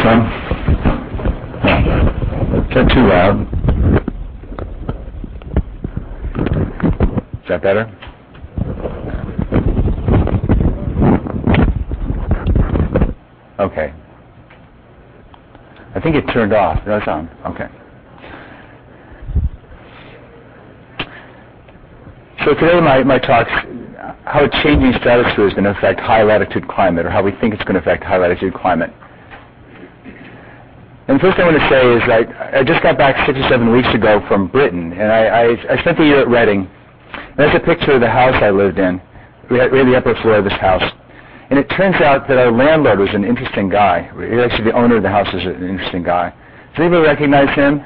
one? Is that too loud? Is that better? Okay. I think it turned off. No sound. Okay. So today my talk's how a changing stratosphere is going to affect high latitude climate, or how we think it's going to affect high latitude climate. And the first thing I want to say is I just got back 6 or 7 weeks ago from Britain, and I spent the year at Reading. And there's a picture of the house I lived in. We had the upper floor of this house. And it turns out that our landlord was an interesting guy. Actually, the owner of the house is an interesting guy. Does anybody recognize him?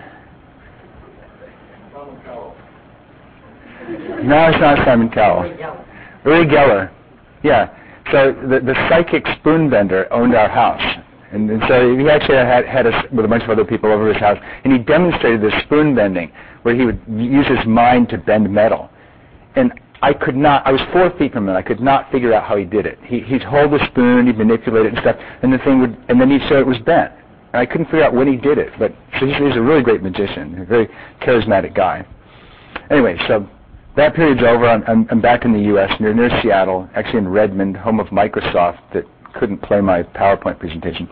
No, it's not Simon Cowell. Uri Geller. Yeah. So the psychic spoonbender owned our house. And so he actually had us with a bunch of other people over his house, and he demonstrated this spoon bending, where he would use his mind to bend metal. And I was 4 feet from him. I could not figure out how he did it. He'd hold the spoon, he'd manipulate it and stuff, and and then he'd show it was bent. And I couldn't figure out when he did it, but so he's a really great magician, a very charismatic guy. Anyway, so that period's over. I'm back in the U.S., near Seattle, actually in Redmond, home of Microsoft, that couldn't play my PowerPoint presentation.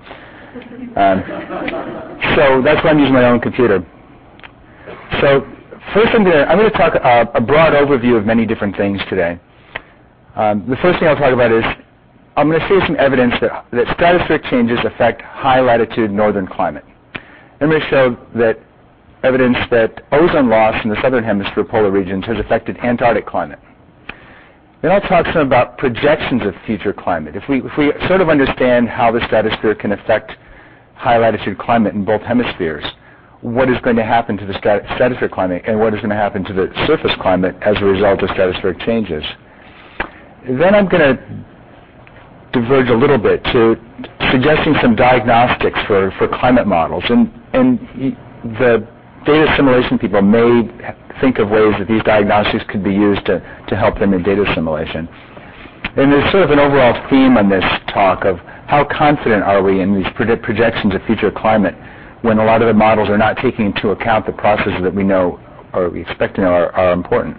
So that's why I'm using my own computer. So first I'm going to talk a broad overview of many different things today. The first thing I'll talk about is I'm going to see some evidence that stratospheric changes affect high latitude northern climate. I'm going to show that evidence that ozone loss in the southern hemisphere polar regions has affected Antarctic climate. Then I'll talk some about projections of future climate. If we sort of understand how the stratosphere can affect high latitude climate in both hemispheres, what is going to happen to the stratospheric climate and what is going to happen to the surface climate as a result of stratospheric changes. Then I'm going to diverge a little bit to suggesting some diagnostics for climate models. And the data assimilation people may think of ways that these diagnostics could be used to help them in data assimilation. And there's sort of an overall theme on this talk of how confident are we in these projections of future climate when a lot of the models are not taking into account the processes that we know or we expect to know are important.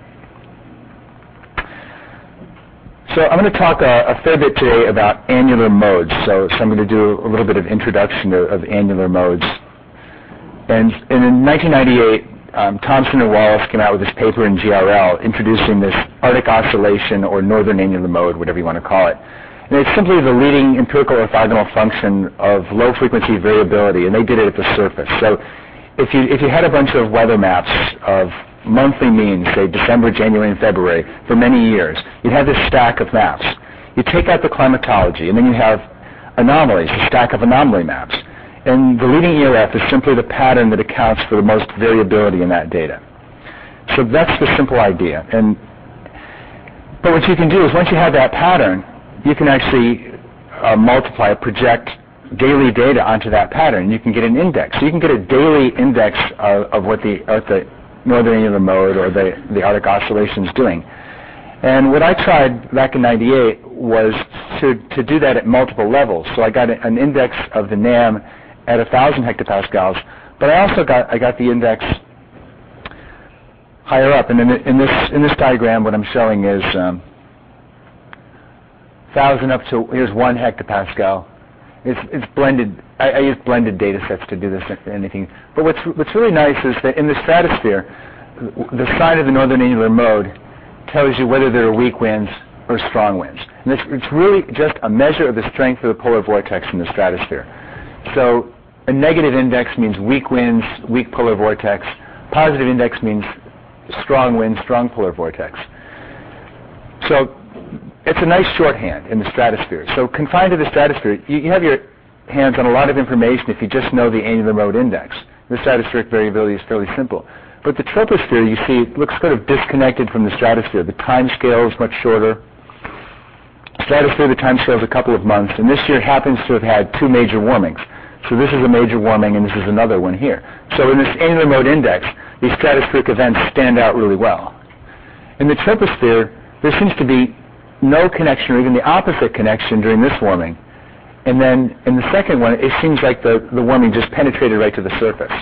So I'm going to talk a fair bit today about annular modes. So I'm going to do a little bit of introduction of annular modes. And in 1998, Thomson and Wallace came out with this paper in GRL introducing this Arctic oscillation or northern annular mode, whatever you want to call it. And it's simply the leading empirical orthogonal function of low-frequency variability, and they did it at the surface. So if you had a bunch of weather maps of monthly means, say December, January, and February, for many years, you'd have this stack of maps. You take out the climatology, and then you have anomalies, a stack of anomaly maps. And the leading ERF is simply the pattern that accounts for the most variability in that data. So that's the simple idea. But what you can do is once you have that pattern, you can actually project daily data onto that pattern. You can get an index. So you can get a daily index of what the northern annular mode or the Arctic oscillation is doing. And what I tried back in 98 was to do that at multiple levels. So I got an index of the NAM at 1,000 hectopascals, but I also got the index higher up. And in this diagram, what I'm showing is 1,000 up to here's 1 hectopascal. It's blended. I use blended data sets to do this anything. But what's really nice is that in the stratosphere, the sign of the northern annular mode tells you whether there are weak winds or strong winds. And it's really just a measure of the strength of the polar vortex in the stratosphere. So a negative index means weak winds, weak polar vortex. Positive index means strong winds, strong polar vortex. So it's a nice shorthand in the stratosphere. So confined to the stratosphere, you have your hands on a lot of information if you just know the annular mode index. The stratospheric variability is fairly simple. But the troposphere, you see, looks sort of disconnected from the stratosphere. The time scale is much shorter. Stratosphere, the time scale is a couple of months, and this year happens to have had 2 major warmings. So this is a major warming, and this is another one here. So in this annular mode index, these stratospheric events stand out really well. In the troposphere, there seems to be no connection, or even the opposite connection during this warming. And then in the second one, it seems like the warming just penetrated right to the surface.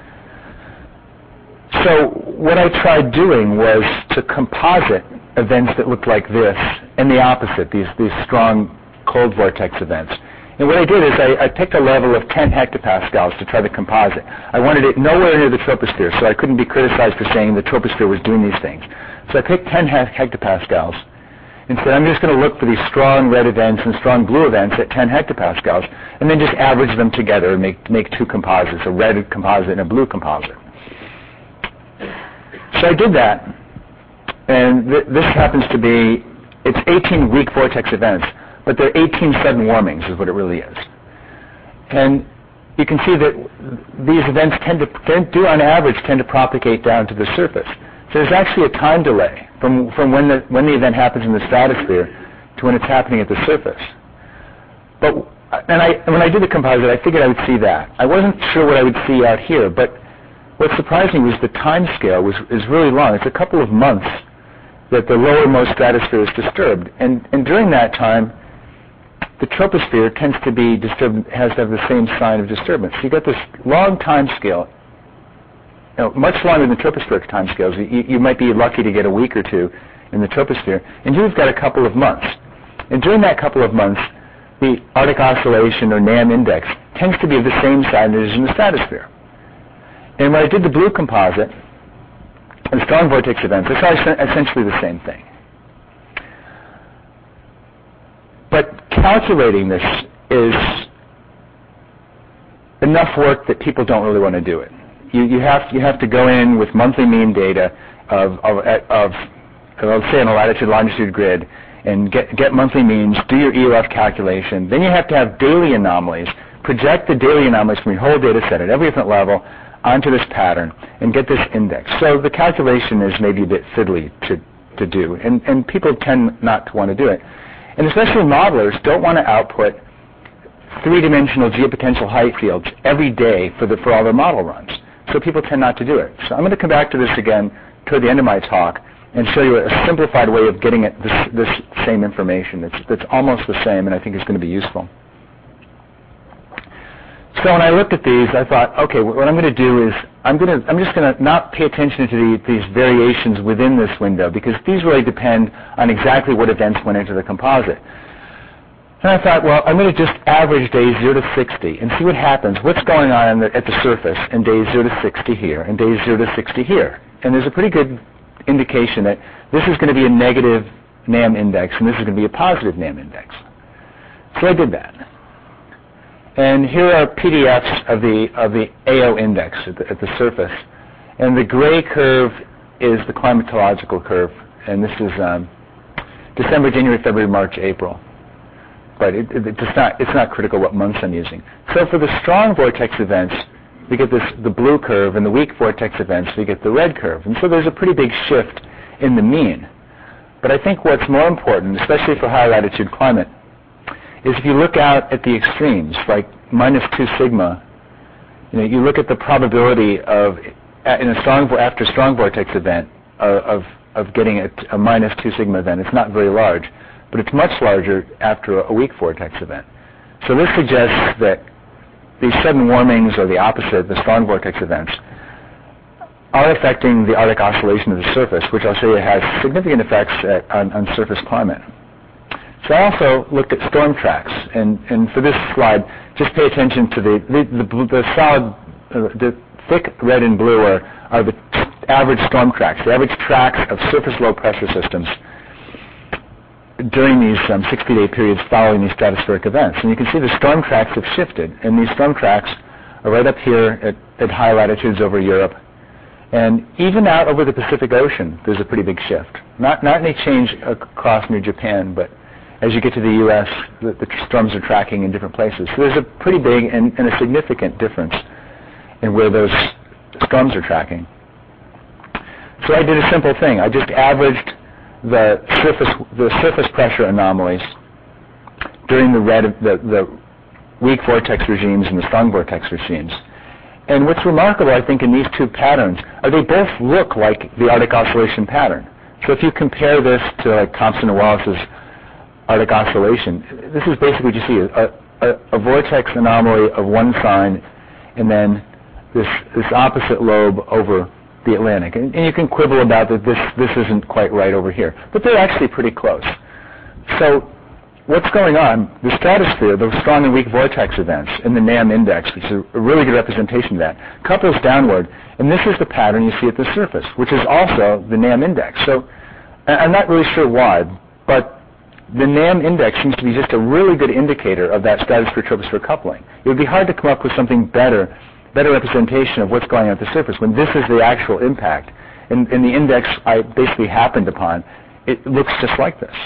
So what I tried doing was to composite events that looked like this and the opposite, these strong cold vortex events. And what I did is I picked a level of 10 hectopascals to try to composite. I wanted it nowhere near the troposphere, so I couldn't be criticized for saying the troposphere was doing these things. So I picked 10 hectopascals and said, I'm just going to look for these strong red events and strong blue events at 10 hectopascals, and then just average them together and make two composites, a red composite and a blue composite. So I did that, and this happens to be, it's 18 weak vortex events, but they're 18 sudden warmings is what it really is. And you can see that these events tend to propagate down to the surface. So there's actually a time delay from when the event happens in the stratosphere to when it's happening at the surface. But when I did the composite, I figured I would see that. I wasn't sure what I would see out here, but what surprised me was the time scale is really long. It's a couple of months that the lowermost stratosphere is disturbed. And during that time, the troposphere tends to be disturbed, has to have the same sign of disturbance. So you got this long time scale, much longer than tropospheric time scales. You might be lucky to get a week or two in the troposphere. And here we've got a couple of months. And during that couple of months, the Arctic Oscillation, or NAM index, tends to be of the same size as in the stratosphere. And when I did the blue composite, the strong vortex events, I saw essentially the same thing. But calculating this is enough work that people don't really want to do it. You have to go in with monthly mean data of let's say on a latitude-longitude grid, and get monthly means, do your ELF calculation. Then you have to have daily anomalies, project the daily anomalies from your whole data set at every different level onto this pattern, and get this index. So the calculation is maybe a bit fiddly to do, and people tend not to want to do it. And especially modelers don't want to output three-dimensional geopotential height fields every day for all their model runs. So people tend not to do it. So I'm going to come back to this again toward the end of my talk and show you a simplified way of getting at this same information that's almost the same, and I think is going to be useful. So when I looked at these, I thought, okay, what I'm going to do is I'm just going to not pay attention to these variations within this window, because these really depend on exactly what events went into the composite. And I thought, well, I'm going to just average days 0 to 60 and see what happens, what's going on at the surface in days 0 to 60 here and days 0 to 60 here. And there's a pretty good indication that this is going to be a negative NAM index and this is going to be a positive NAM index. So I did that. And here are PDFs of the AO index at the surface. And the gray curve is the climatological curve. And this is December, January, February, March, April. But it's not critical what months I'm using. So for the strong vortex events, we get the blue curve, and the weak vortex events, we get the red curve. And so there's a pretty big shift in the mean. But I think what's more important, especially for high latitude climate, is if you look out at the extremes, like -2 sigma, you look at the probability after a strong vortex event of getting a -2 sigma event. It's not very large, but it's much larger after a weak vortex event. So this suggests that these sudden warmings, or the opposite, the strong vortex events, are affecting the Arctic Oscillation of the surface, which I'll show you has significant effects on surface climate. So I also looked at storm tracks, and for this slide, just pay attention to the solid, the thick red and blue are the average storm tracks, the average tracks of surface low pressure systems during these 60-day periods following these stratospheric events. And you can see the storm tracks have shifted, and these storm tracks are right up here at high latitudes over Europe. And even out over the Pacific Ocean, there's a pretty big shift. Not any change across near Japan, but as you get to the U.S., the storms are tracking in different places. So there's a pretty big and a significant difference in where those storms are tracking. So I did a simple thing. I just averaged the surface pressure anomalies during the weak vortex regimes and the strong vortex regimes. And what's remarkable, I think, in these two patterns are they both look like the Arctic Oscillation pattern. So if you compare this to like Thomson and Wallace's Arctic Oscillation, this is basically what you see, a vortex anomaly of one sign, and then this opposite lobe over the Atlantic. And you can quibble about that this isn't quite right over here, but they're actually pretty close. So what's going on? The stratosphere, the strong and weak vortex events in the NAM index, which is a really good representation of that, couples downward, and this is the pattern you see at the surface, which is also the NAM index. So I'm not really sure why, but the NAM index seems to be just a really good indicator of that stratosphere-troposphere coupling. It would be hard to come up with something better representation of what's going on at the surface when this is the actual impact. And the index I basically happened upon, it looks just like this.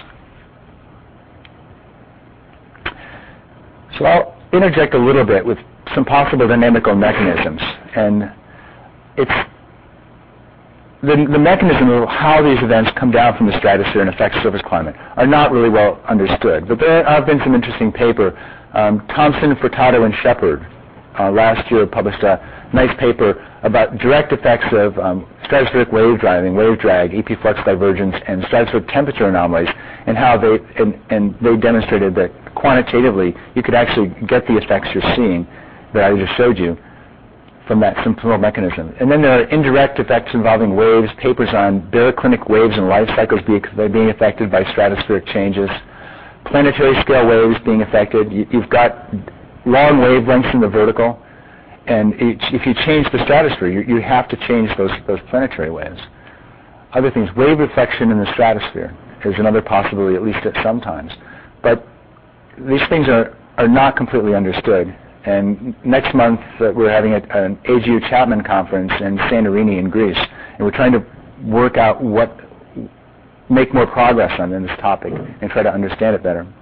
So I'll interject a little bit with some possible dynamical mechanisms. And it's the mechanism of how these events come down from the stratosphere and affect surface climate are not really well understood. But there have been some interesting paper. Thompson, Furtado, and Shepard last year published a nice paper about direct effects of stratospheric wave driving, wave drag, EP flux divergence, and stratospheric temperature anomalies, and how they demonstrated that quantitatively you could actually get the effects you're seeing that I just showed you from that simple mechanism. And then there are indirect effects involving waves, papers on baroclinic waves and life cycles being affected by stratospheric changes, planetary scale waves being affected. You've got long wavelengths in the vertical, and if you change the stratosphere, you have to change those planetary waves. Other things, wave reflection in the stratosphere is another possibility, at least at some times. But these things are not completely understood. And next month we're having an AGU Chapman conference in Santorini in Greece, and we're trying to work out make more progress on this topic and try to understand it better.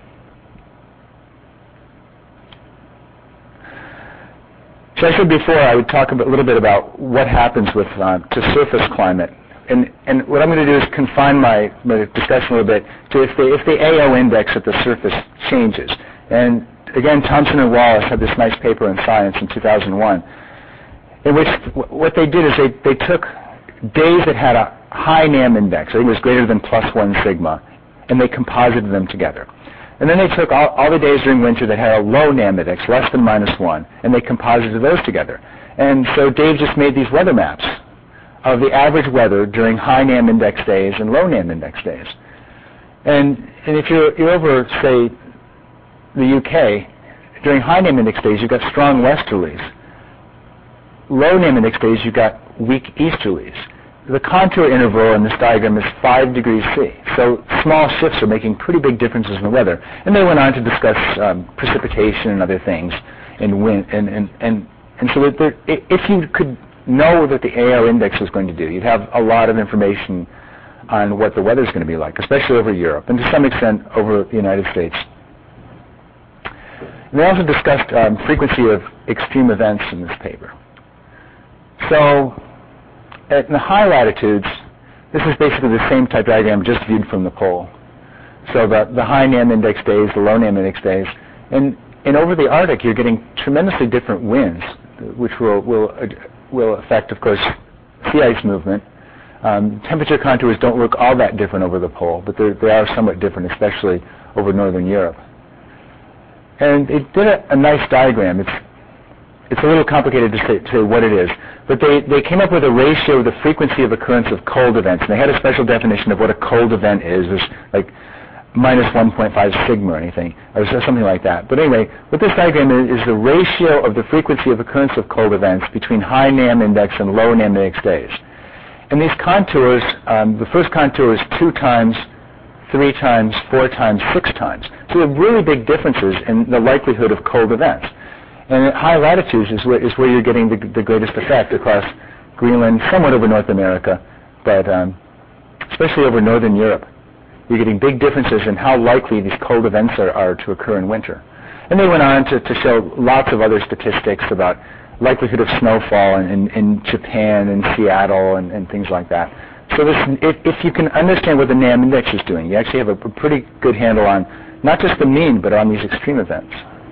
So I said before I would talk a little bit about what happens to surface climate. And what I'm going to do is confine my discussion a little bit to if the AO index at the surface changes. And again, Thompson and Wallace had this nice paper in Science in 2001, in which what they did is they took days that had a high NAM index, I think it was greater than +1 sigma, and they composited them together. And then they took all the days during winter that had a low NAM index, less than -1, and they composited those together. And so Dave just made these weather maps of the average weather during high NAM index days and low NAM index days. And if you're over, say, the UK, during high NAM index days, you've got strong westerlies. Low NAM index days, you've got weak easterlies. The contour interval in this diagram is 5 degrees C. So small shifts are making pretty big differences in the weather. And they went on to discuss precipitation and other things in wind. And so if you could know that the AO index was going to do, you'd have a lot of information on what the weather's going to be like, especially over Europe, and to some extent over the United States. And they also discussed frequency of extreme events in this paper. So at the high latitudes, this is basically the same type diagram just viewed from the pole. So the high NAM index days, the low NAM index days, and over the Arctic you're getting tremendously different winds, which will affect, of course, sea ice movement. Temperature contours don't look all that different over the pole, but they are somewhat different, especially over northern Europe. And it did a nice diagram. It's a little complicated to say what it is, but they came up with a ratio of the frequency of occurrence of cold events, and they had a special definition of what a cold event is. It's like -1.5 sigma or anything, or something like that. But anyway, what this diagram is the ratio of the frequency of occurrence of cold events between high NAM index and low NAM index days. And these contours, the first contour is 2 times, 3 times, 4 times, 6 times. So there are really big differences in the likelihood of cold events. And at high latitudes is where you're getting the greatest effect across Greenland, somewhat over North America, but especially over northern Europe. You're getting big differences in how likely these cold events are to occur in winter. And they went on to show lots of other statistics about likelihood of snowfall in Japan and Seattle and things like that. So if you can understand what the NAM index is doing, you actually have a pretty good handle on not just the mean, but on these extreme events.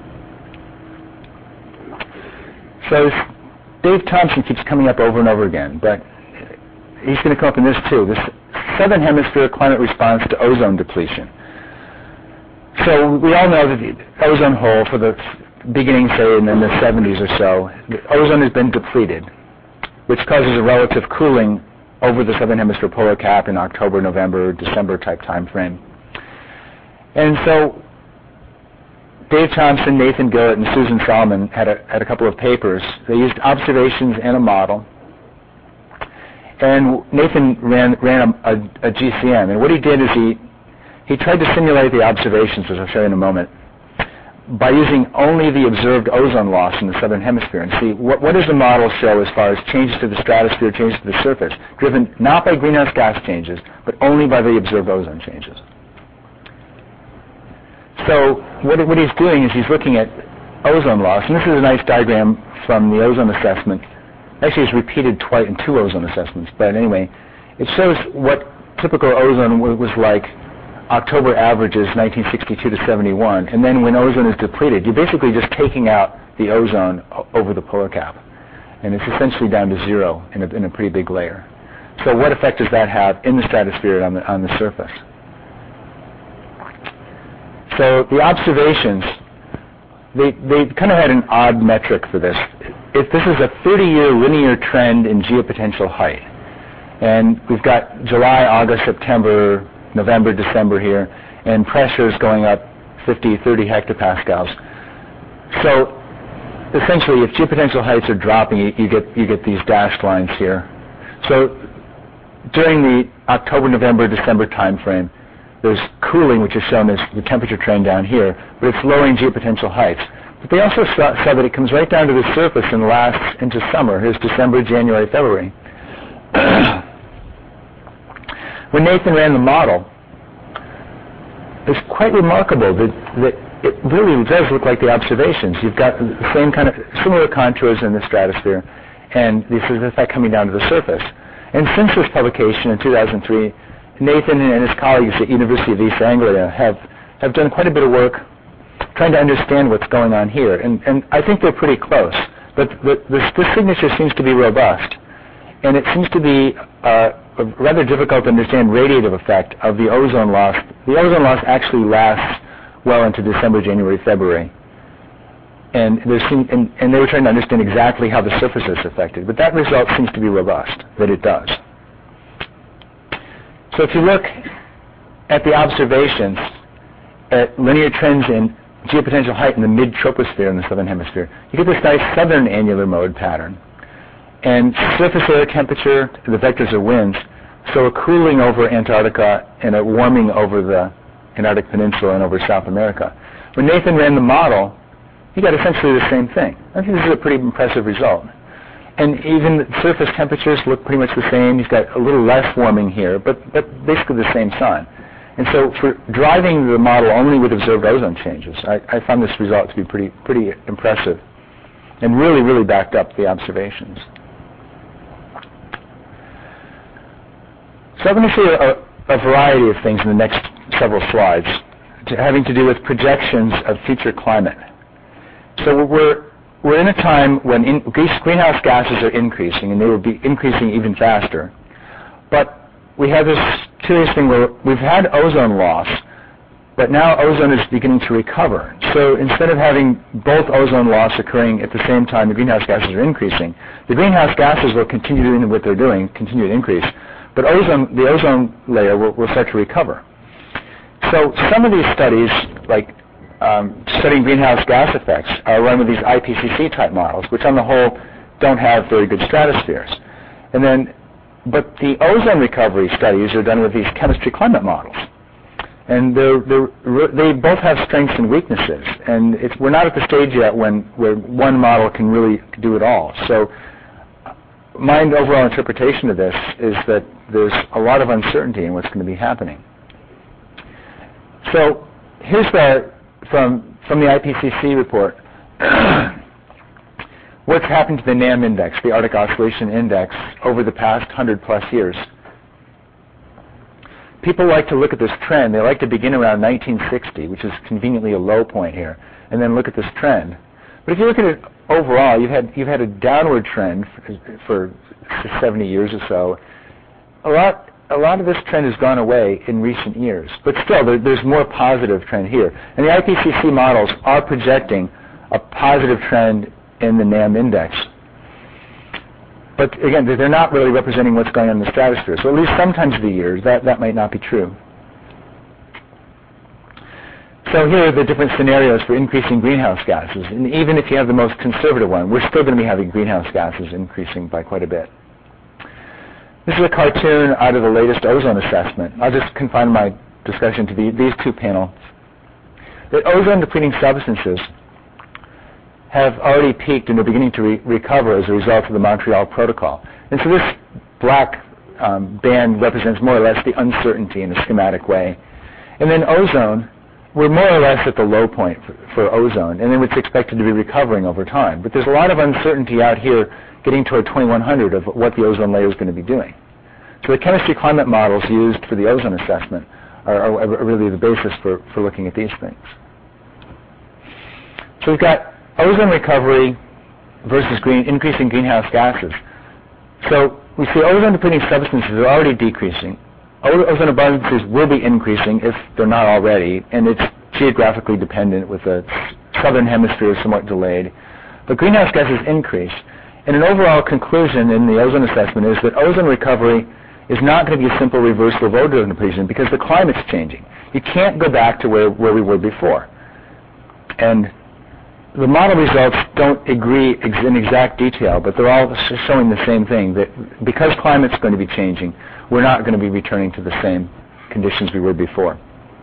So Dave Thompson keeps coming up over and over again, but he's going to come up in this too, this Southern Hemisphere climate response to ozone depletion. So we all know that the ozone hole, for the beginning, say, in the 70s or so, the ozone has been depleted, which causes a relative cooling over the southern hemisphere polar cap in October, November, December type time frame. And so Dave Thompson, Nathan Gillett, and Susan Solomon had a couple of papers. They used observations and a model. And Nathan ran a GCM. And what he did is he tried to simulate the observations, as I'll show you in a moment, by using only the observed ozone loss in the southern hemisphere and see what does the model show as far as changes to the stratosphere, changes to the surface, driven not by greenhouse gas changes, but only by the observed ozone changes. So what he's doing is he's looking at ozone loss, and this is a nice diagram from the ozone assessment. Actually, it's repeated twice in two ozone assessments, but anyway, it shows what typical ozone was like October averages 1962 to 71, and then when ozone is depleted, you're basically just taking out the ozone over the polar cap, and it's essentially down to zero in a pretty big layer. So what effect does that have in the stratosphere on the surface? So the observations, they kind of had an odd metric for this. If this is a 30-year linear trend in geopotential height, and we've got July, August, September, November, December here, and pressures going up 50, 30 hectopascals. So essentially, if geopotential heights are dropping, you get these dashed lines here. So during the October, November, December time frame, there's cooling, which is shown as the temperature trend down here, but it's lowering geopotential heights. But they also saw that it comes right down to the surface and lasts into summer. Here's December, January, February. When Nathan ran the model, it's quite remarkable that it really does look like the observations. You've got the same kind of similar contours in the stratosphere, and this is the effect coming down to the surface. And since this publication in 2003, Nathan and his colleagues at University of East Anglia have done quite a bit of work trying to understand what's going on here. And I think they're pretty close. But the signature seems to be robust. And it seems to be rather difficult to understand radiative effect of the ozone loss. The ozone loss actually lasts well into December, January, February. And they were trying to understand exactly how the surface is affected. But that result seems to be robust, that it does. So if you look at the observations at linear trends in geopotential height in the mid-troposphere in the southern hemisphere, you get this nice southern annular mode pattern. And surface air temperature, the vectors are winds, so a cooling over Antarctica and a warming over the Antarctic Peninsula and over South America. When Nathan ran the model, he got essentially the same thing. I think this is a pretty impressive result. And even the surface temperatures look pretty much the same. He's got a little less warming here, but basically the same sun. And so for driving the model only with observed ozone changes, I found this result to be pretty impressive and really, really backed up the observations. So I'm going to show you a variety of things in the next several slides having to do with projections of future climate. So we're in a time when greenhouse gases are increasing, and they will be increasing even faster. But we have this curious thing where we've had ozone loss, but now ozone is beginning to recover. So instead of having both ozone loss occurring at the same time the greenhouse gases are increasing, the greenhouse gases will continue doing what they're doing, continue to increase, but the ozone layer will start to recover. So some of these studies, like studying greenhouse gas effects, are run with these IPCC type models, which on the whole don't have very good stratospheres. But the ozone recovery studies are done with these chemistry climate models. And they both have strengths and weaknesses. And we're not at the stage yet where one model can really do it all. So my overall interpretation of this is that there's a lot of uncertainty in what's going to be happening. So here's from the IPCC report, what's happened to the NAM index, the Arctic Oscillation Index, over the past 100-plus years. People like to look at this trend. They like to begin around 1960, which is conveniently a low point here, and then look at this trend. But if you look at it overall, you've had a downward trend for 70 years or so. A lot a lot of this trend has gone away in recent years. But still, there's more positive trend here. And the IPCC models are projecting a positive trend in the NAM index. But again, they're not really representing what's going on in the stratosphere. So at least sometimes of the years, that might not be true. So here are the different scenarios for increasing greenhouse gases. And even if you have the most conservative one, we're still going to be having greenhouse gases increasing by quite a bit. This is a cartoon out of the latest ozone assessment. I'll just confine my discussion to these two panels. That ozone-depleting substances have already peaked and are beginning to recover as a result of the Montreal Protocol. And so this black band represents more or less the uncertainty in a schematic way. And then ozone, we're more or less at the low point for ozone, and then it's expected to be recovering over time. But there's a lot of uncertainty out here getting toward 2100 of what the ozone layer is going to be doing. So the chemistry climate models used for the ozone assessment are really the basis for looking at these things. So we've got ozone recovery versus increasing greenhouse gases. So we see ozone-depleting substances are already decreasing. Ozone abundances will be increasing if they're not already, and it's geographically dependent with the southern hemisphere somewhat delayed. But greenhouse gases increase. And an overall conclusion in the ozone assessment is that ozone recovery is not going to be a simple reversal of ozone depletion because the climate's changing. You can't go back to where we were before. And the model results don't agree in exact detail, but they're all showing the same thing, that because climate's going to be changing, we're not going to be returning to the same conditions we were before.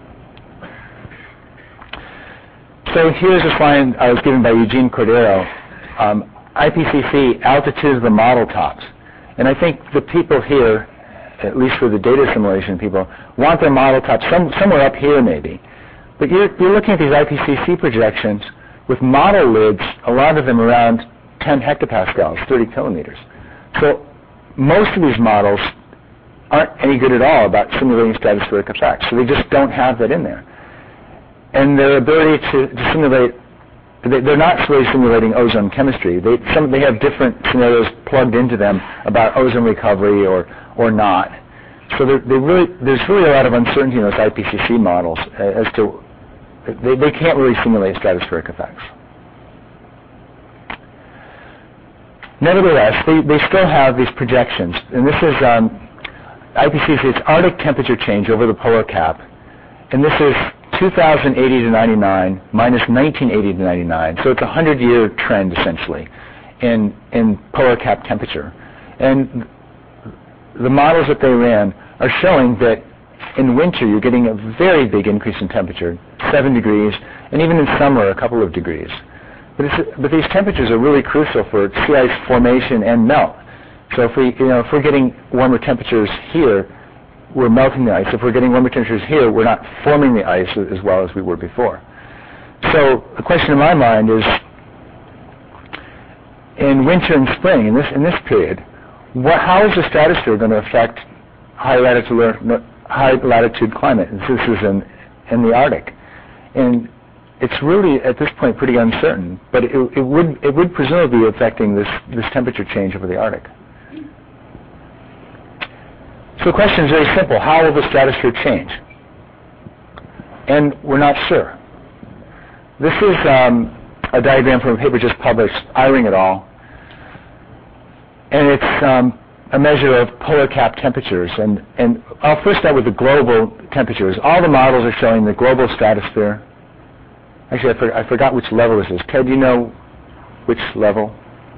So here's a slide I was given by Eugene Cordero, IPCC altitude of the model tops. And I think the people here, at least for the data simulation people, want their model tops somewhere up here maybe. But you're looking at these IPCC projections with model lids, a lot of them around 10 hectopascals, 30 kilometers. So most of these models aren't any good at all about simulating stratospheric effects. So they just don't have that in there. And their ability to simulate, they're not really simulating ozone chemistry. They have different scenarios plugged into them about ozone recovery or not. So there's really a lot of uncertainty in those IPCC models as to they can't really simulate stratospheric effects. Nevertheless, they still have these projections, and this is IPCC's Arctic temperature change over the polar cap, and this is 2080 to 99 minus 1980 to 99, so it's a 100-year trend essentially in polar cap temperature. And the models that they ran are showing that in winter you're getting a very big increase in temperature, 7 degrees, and even in summer a couple of degrees. But these temperatures are really crucial for sea ice formation and melt. So if we're getting warmer temperatures here, we're melting the ice. If we're getting warmer temperatures here, we're not forming the ice as well as we were before. So the question in my mind is, in winter and spring, in this period, how is the stratosphere going to affect high latitude climate? This is in the Arctic, and it's really at this point pretty uncertain. But it would presumably be affecting this temperature change over the Arctic. So the question is very simple. How will the stratosphere change? And we're not sure. This is a diagram from a paper just published, Eyring et al. And it's a measure of polar cap temperatures. And I'll first start with the global temperatures. All the models are showing the global stratosphere. Actually, I forgot which level this is. Ted, do you know which level?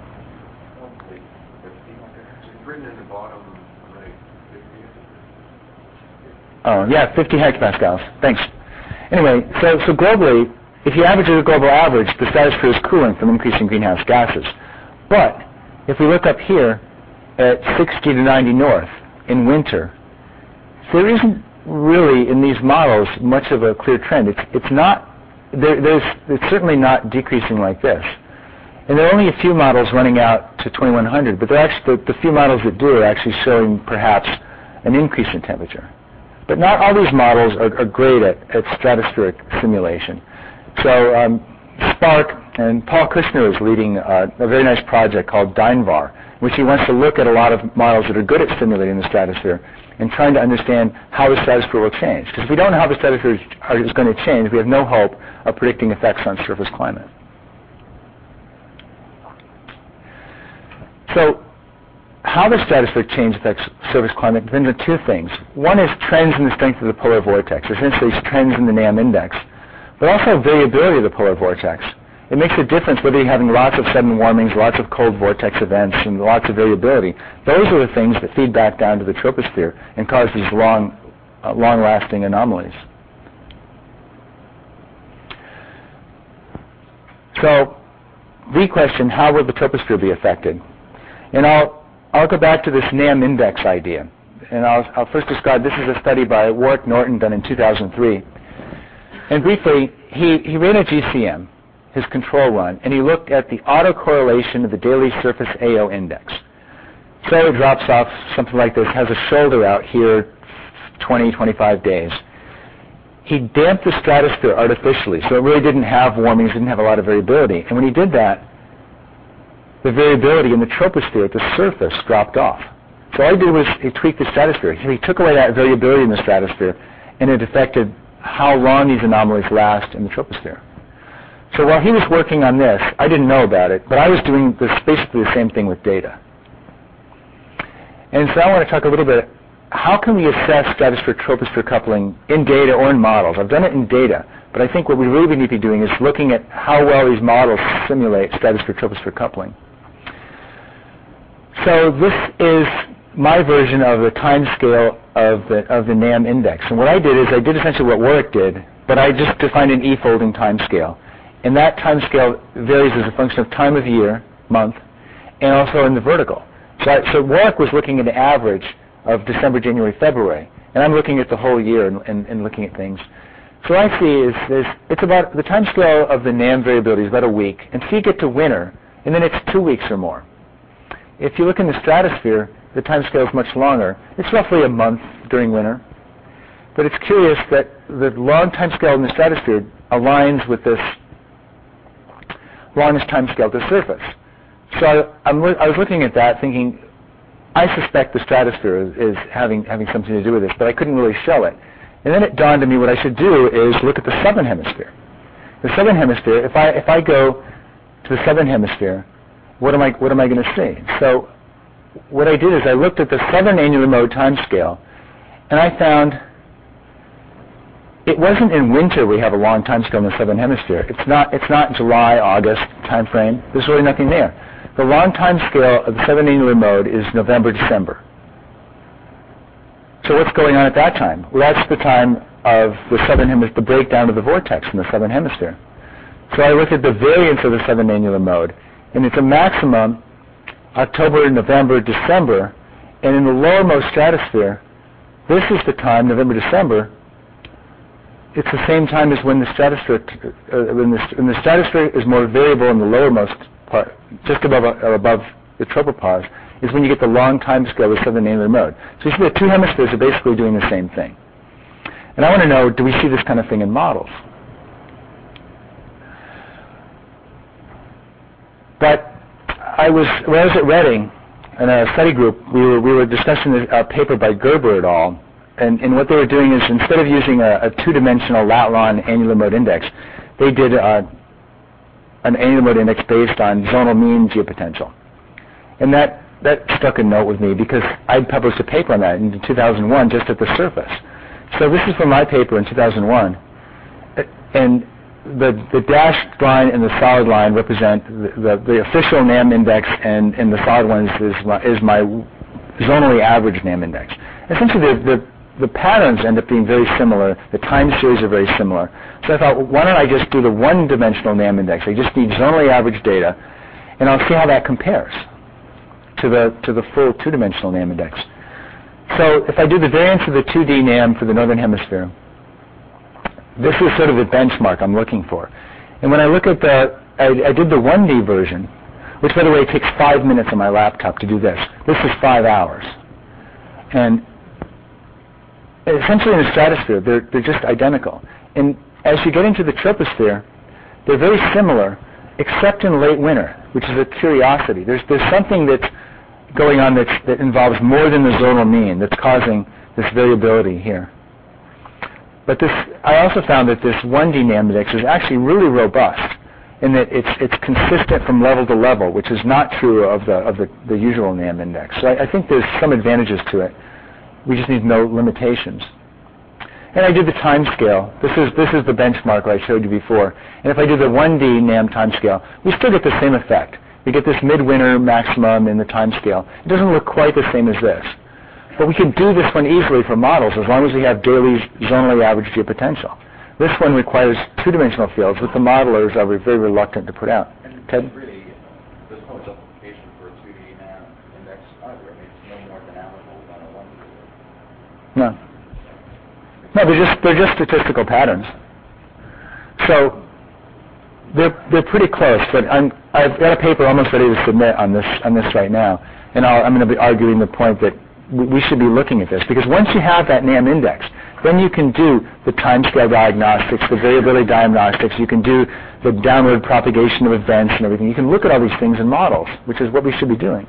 Oh, yeah, 50 hectopascals. Thanks. Anyway, so globally, if you average the global average, the stratosphere is cooling from increasing greenhouse gases. But if we look up here at 60 to 90 north in winter, there isn't really in these models much of a clear trend. It's not. It's certainly not decreasing like this. And there are only a few models running out to 2100, but the few models that do are actually showing perhaps an increase in temperature. But not all these models are great at stratospheric simulation. So Spark, and Paul Kushner is leading a very nice project called DynVar, which he wants to look at a lot of models that are good at simulating the stratosphere and trying to understand how the stratosphere will change. Because if we don't know how the stratosphere is going to change, we have no hope of predicting effects on surface climate. So how the stratospheric change affects surface climate depends on two things. One is trends in the strength of the polar vortex, essentially trends in the NAM index, but also variability of the polar vortex. It makes a difference whether you're having lots of sudden warmings, lots of cold vortex events, and lots of variability. Those are the things that feed back down to the troposphere and cause these long-lasting anomalies. So the question, how will the troposphere be affected? And I'll go back to this NAM index idea. And I'll first describe, this is a study by Warwick Norton done in 2003. And briefly, he ran a GCM, his control run, and he looked at the autocorrelation of the daily surface AO index. So it drops off something like this, has a shoulder out here 20, 25 days. He damped the stratosphere artificially, so it really didn't have warmings, didn't have a lot of variability. And when he did that, the variability in the troposphere at the surface dropped off. So all he did was he tweaked the stratosphere. He took away that variability in the stratosphere, and it affected how long these anomalies last in the troposphere. So while he was working on this, I didn't know about it, but I was doing this basically the same thing with data. And so I want to talk a little bit, how can we assess stratosphere-troposphere coupling in data or in models? I've done it in data, but I think what we really need to be doing is looking at how well these models simulate stratosphere-troposphere coupling. So this is my version of the time scale of the NAM index. And what I did is I did essentially what Warwick did, but I just defined an E-folding time scale. And that time scale varies as a function of time of year, month, and also in the vertical. So Warwick was looking at the average of December, January, February, and I'm looking at the whole year and looking at things. So what I see is it's about, the time scale of the NAM variability is about a week, and so you get to winter, and then it's 2 weeks or more. If you look in the stratosphere, the time scale is much longer. It's roughly a month during winter. But it's curious that the long time scale in the stratosphere aligns with this longest time scale at the surface. So I was looking at that thinking, I suspect the stratosphere is having something to do with this, but I couldn't really show it. And then it dawned on me what I should do is look at the southern hemisphere. The southern hemisphere, if I go to the southern hemisphere, what am I going to see? So what I did is I looked at the southern annular mode time scale, and I found it wasn't in winter we have a long time scale in the southern hemisphere. It's not July, August time frame. There's really nothing there. The long time scale of the southern annular mode is November, December. So what's going on at that time? Well, that's the time of the southern hemisphere, the breakdown of the vortex in the southern hemisphere. So I looked at the variance of the southern annular mode, and it's a maximum October, November, December, and in the lowermost stratosphere, this is the time, November, December, it's the same time as when the stratosphere, when the stratosphere is more variable in the lowermost part, just above the tropopause, is when you get the long time scale of the southern annular mode. So you see the two hemispheres are basically doing the same thing. And I want to know, do we see this kind of thing in models? But when I was at Reading, in a study group, we were discussing a paper by Gerber et al., and what they were doing is instead of using a two-dimensional lat-long annular mode index, they did an annular mode index based on zonal mean geopotential. And that struck a note with me because I published a paper on that in 2001 just at the surface. So this is from my paper in 2001. And the dashed line and the solid line represent the official NAM index, and the solid one is my zonally average NAM index. Essentially, the patterns end up being very similar. The time series are very similar. So I thought, why don't I just do the one-dimensional NAM index? I just need zonally average data, and I'll see how that compares to the full two-dimensional NAM index. So if I do the variance of the 2D NAM for the northern hemisphere, this is sort of the benchmark I'm looking for. And when I look at I did the 1D version, which by the way takes 5 minutes on my laptop to do this. This is 5 hours. And essentially in the stratosphere, they're just identical. And as you get into the troposphere, they're very similar, except in late winter, which is a curiosity. There's something that's going on that involves more than the zonal mean that's causing this variability here. But I also found that this 1D NAM index is actually really robust in that it's consistent from level to level, which is not true of the usual NAM index. So I think there's some advantages to it. We just need to know limitations. And I did the time scale. This is the benchmark I showed you before. And if I do the 1D NAM time scale, we still get the same effect. We get this midwinter maximum in the time scale. It doesn't look quite the same as this. But we can do this one easily for models as long as we have daily zonally average geopotential. This one requires two-dimensional fields, which the modelers are very reluctant to put out. And Ted? really, there's no justification for a 2D NAM index either. I mean, it's no more dynamical than a 1D. No. No, they're just statistical patterns. So they're pretty close, but I've got a paper almost ready to submit on this right now, and I'm going to be arguing the point that we should be looking at this, because once you have that NAM index, then you can do the timescale diagnostics, the variability diagnostics, you can do the downward propagation of events and everything. You can look at all these things in models, which is what we should be doing.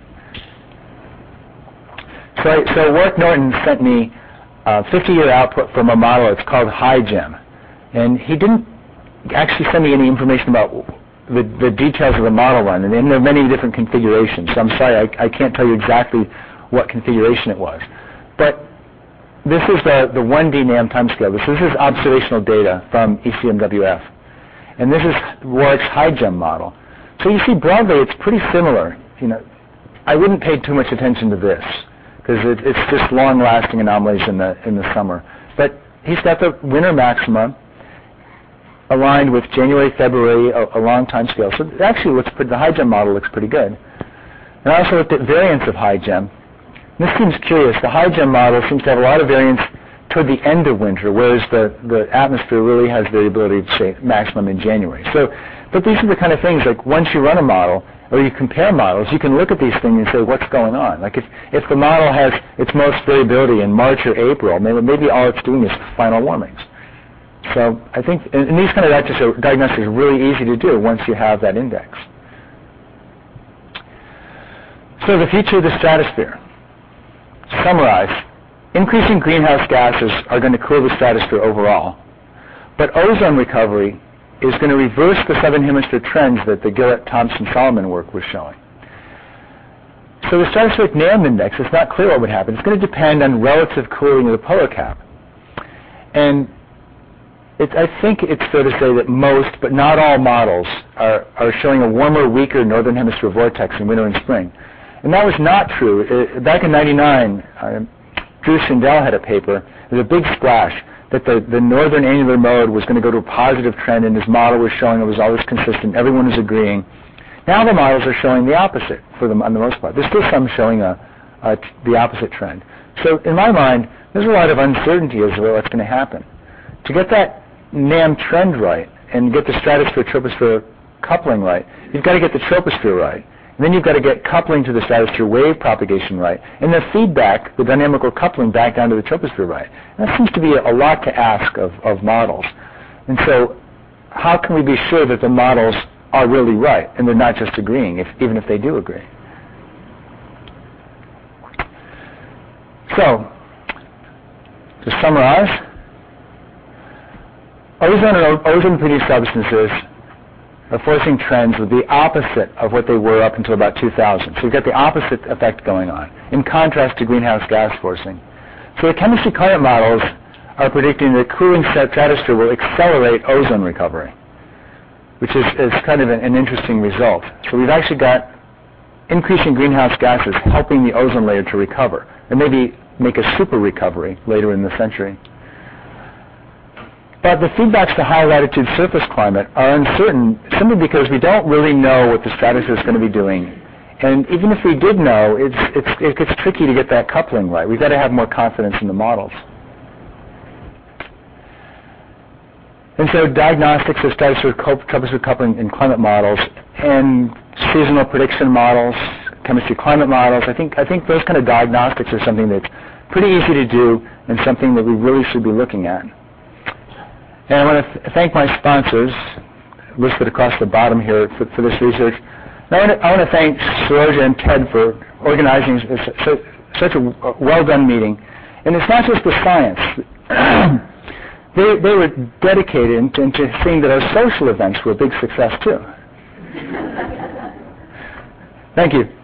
So Warwick Norton sent me 50-year output from a model. It's called HiGEM. And he didn't actually send me any information about the details of the model run. And there are many different configurations. So I'm sorry, I can't tell you exactly what configuration it was. But this is the 1D NAM timescale. This is observational data from ECMWF. And this is Warwick's HiGEM model. So you see, broadly, it's pretty similar. You know, I wouldn't pay too much attention to this, because it's just long-lasting anomalies in the summer. But he's got the winter maxima aligned with January, February, a long time scale. So it actually looks pretty, the HiGEM model looks pretty good. And I also looked at variance of HiGEM. This seems curious. The HiGEM model seems to have a lot of variance toward the end of winter, whereas the atmosphere really has variability, say, maximum in January. So, but these are the kind of things, like once you run a model, or you compare models, you can look at these things and say, what's going on? Like if the model has its most variability in March or April, maybe all it's doing is final warmings. So I think, and these kind of diagnostics are really easy to do once you have that index. So the future of the stratosphere. To summarize, increasing greenhouse gases are going to cool the stratosphere overall, but ozone recovery is going to reverse the southern hemisphere trends that the Gillett-Thompson-Solomon work was showing. So the stratospheric NAM index, it's not clear what would happen. It's going to depend on relative cooling of the polar cap. And I think it's fair to say that most, but not all models are showing a warmer, weaker northern hemisphere vortex in winter and spring. And that was not true. Back in 1999, Drew Schindel had a paper. There was a big splash that the northern annular mode was going to go to a positive trend, and his model was showing it was always consistent. Everyone was agreeing. Now the models are showing the opposite for them on the most part. There's still some showing the opposite trend. So in my mind, there's a lot of uncertainty as to what's going to happen. To get that NAM trend right and get the stratosphere-troposphere coupling right, you've got to get the troposphere right. And then you've got to get coupling to the stratosphere wave propagation right, and the feedback, the dynamical coupling back down to the troposphere right. And that seems to be a lot to ask of models. And so how can we be sure that the models are really right and they're not just agreeing, even if they do agree? So, to summarize, ozone and ozone-produced substances are forcing trends with the opposite of what they were up until about 2000. So you've got the opposite effect going on, in contrast to greenhouse gas forcing. So the chemistry climate models are predicting that cooling stratosphere will accelerate ozone recovery, which is kind of an interesting result. So we've actually got increasing greenhouse gases helping the ozone layer to recover, and maybe make a super recovery later in the century. But the feedbacks to high-latitude surface climate are uncertain simply because we don't really know what the stratosphere is going to be doing. And even if we did know, it gets tricky to get that coupling right. We've got to have more confidence in the models. And so diagnostics of stratosphere coupling in climate models and seasonal prediction models, chemistry climate models, I think those kind of diagnostics are something that's pretty easy to do and something that we really should be looking at. And I want to thank my sponsors, listed across the bottom here for this research. And I want to thank Saroja and Ted for organizing such a well-done meeting. And it's not just the science. They were dedicated into seeing that our social events were a big success, too. Thank you.